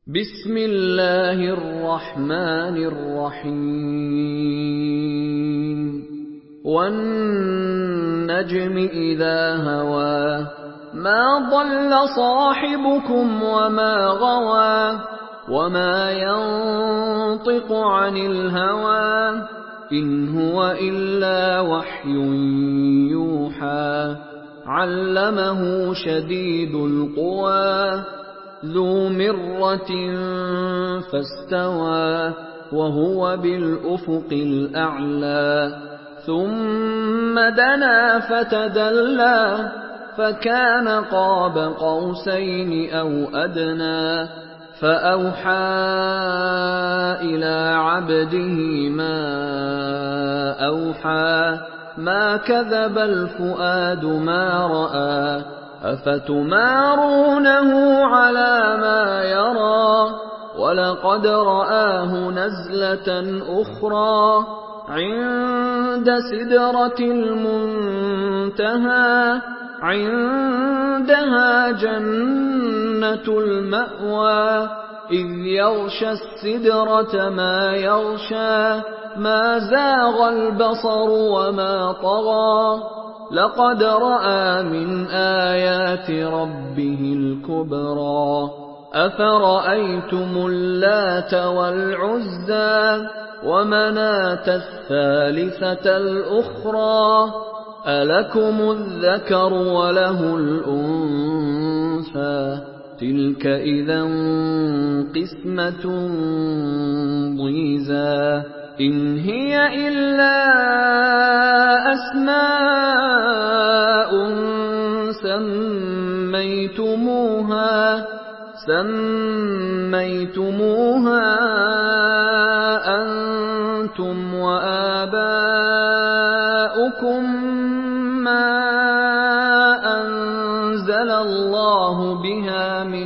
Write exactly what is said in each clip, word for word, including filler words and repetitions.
بسم الله الرحمن الرحيم والنجم إذا هوى ما ضل صاحبكم وما غوى وما ينطق عن الهوى إن هو إلا وحي يوحى علمه شديد القوى ذو مرة فاستوى وهو بالأفق الأعلى ثم دنا فتدلى فكان قاب قوسين أو أدنى فأوحى إلى عبده ما أوحى ما كذب الفؤاد ما رأى أفتمارونه على ما يرى ولقد رآه نزلة أخرى عند سدرة المنتهى عندها جنة المأوى إذ يغشى السدرة ما يغشى ما زاغ البصر وما طغى لقد رأى من آيات ربه الكبرى أفرأيتم اللات والعزى ومناة الثالثة الأخرى ألكم الذكر وله الأنثى تلك إذا قسمة ضيزى إن هي إلا أسماء سميتموها سميتموها أنتم وآباؤكم ما أنزل الله بها من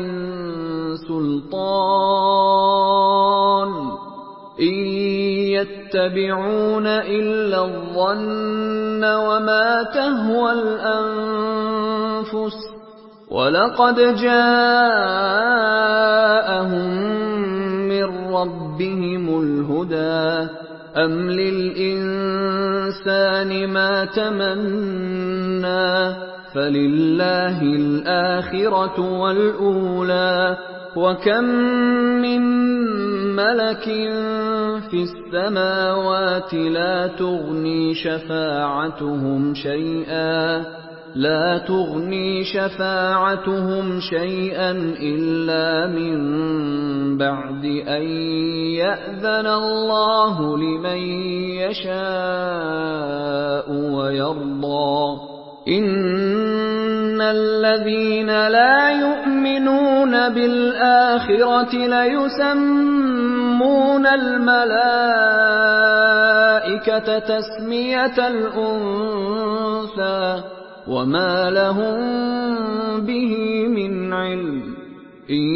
سلطان إن يتبعون إلا الظن وما تهوى الأنفس ولقد جاءهم من ربهم الهدى أم للإنسان ما تمنى فلله الآخرة والأولى وكم من ملك في السماوات لا تغني شفاعتهم شيئا لا تغني شفاعتهم شيئا إلا من بعد أن يأذن الله لمن يشاء ويرضى إن الذين لا يؤمنون بالآخرة ليسمون الملائكة تسمية الأنثى وما لهم به من علم إن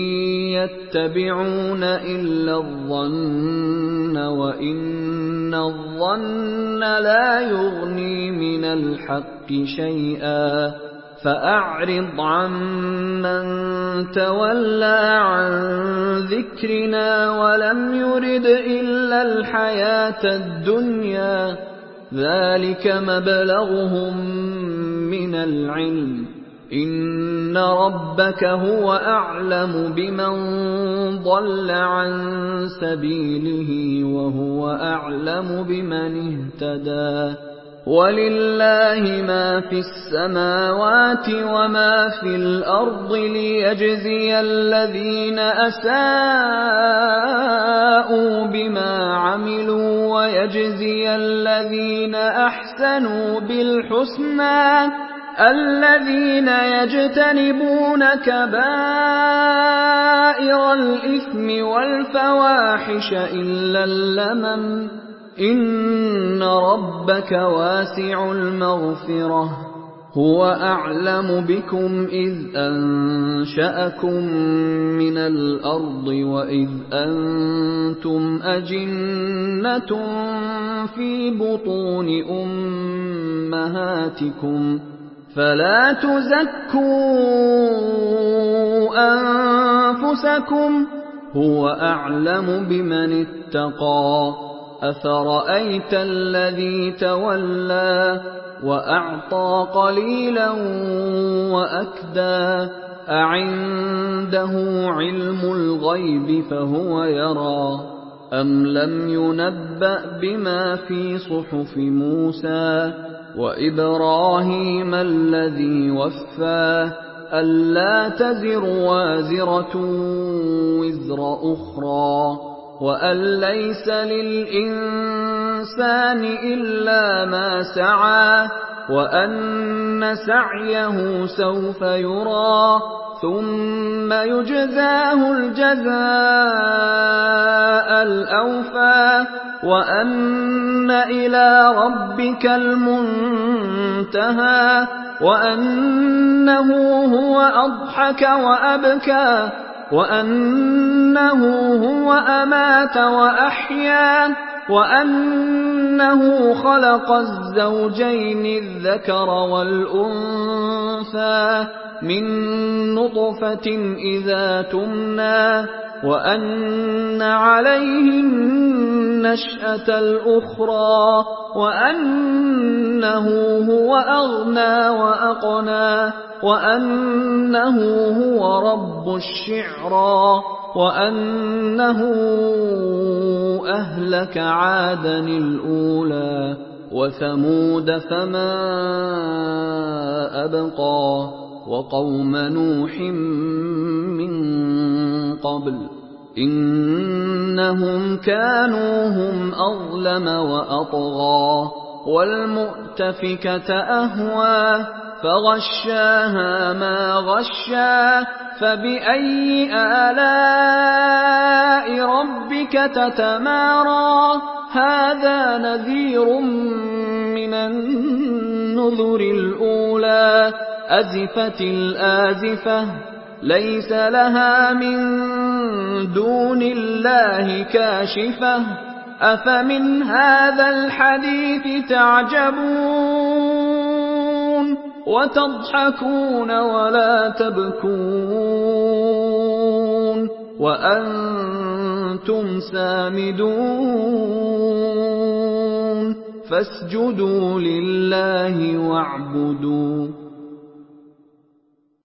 يتبعون إلا الظن وإن الظن لا يغني من الحق شيئا فأعرض عمن تولى عن ذكرنا ولم يرد إلا الحياة الدنيا ذلك مبلغهم من العلم إن ربك هو أعلم بمن ضل عن سبيله وهو أعلم بمن اهتدى ولله ما في السماوات وما في الأرض ليجزي الذين أساءوا بما عملوا ويجزي الذين أحسنوا بالحسنى الذين يجتنبون كبائر الإثم والفواحش إلا اللمم إن ربك واسع المغفرة هو أعلم بكم إذ أنشأكم من الأرض وإذ أنتم أجنة في بطون أمهاتكم فلا تزكوا أنفسكم هو أعلم بمن اتقى أفرأيت الذي تولى وأعطى قليلا وأكدى أعنده علم الغيب فهو يرى أم لم ينبأ بما في صحف موسى وإبراهيم الذي وفى ألا تزر وازرة وزر أخرى وأن ليس للإنسان إلا ما سعى وأن سعيه سوف يرى ثم يجزاه الجزاء الأوفى وأن إلى ربك المنتهى وأنه هو أضحك وأبكى وأنه هو أمات وأحيا وأنه خلق الزوجين الذكر والأنثى من نطفة إذا تمنى وأن عليه النشأة الأخرى وأنه هو أغنى وأقنى وأنه هو رب الشعرى وأنه أهلك عادا الأولى وثمود فما أبقى وقوم نوح من قبل إنهم كانوا هم أظلم وأطغى والمؤتفكة أهوى فغشاها ما غشا فبأي آلاء ربك تتمارى هذا نذير من النذر الأولى أزفت الآزفة ليس لها من دون الله كاشفة أفمن هذا الحديث تعجبون وتضحكون ولا تبكون وأنتم سامدون فاسجدوا لله واعبدوا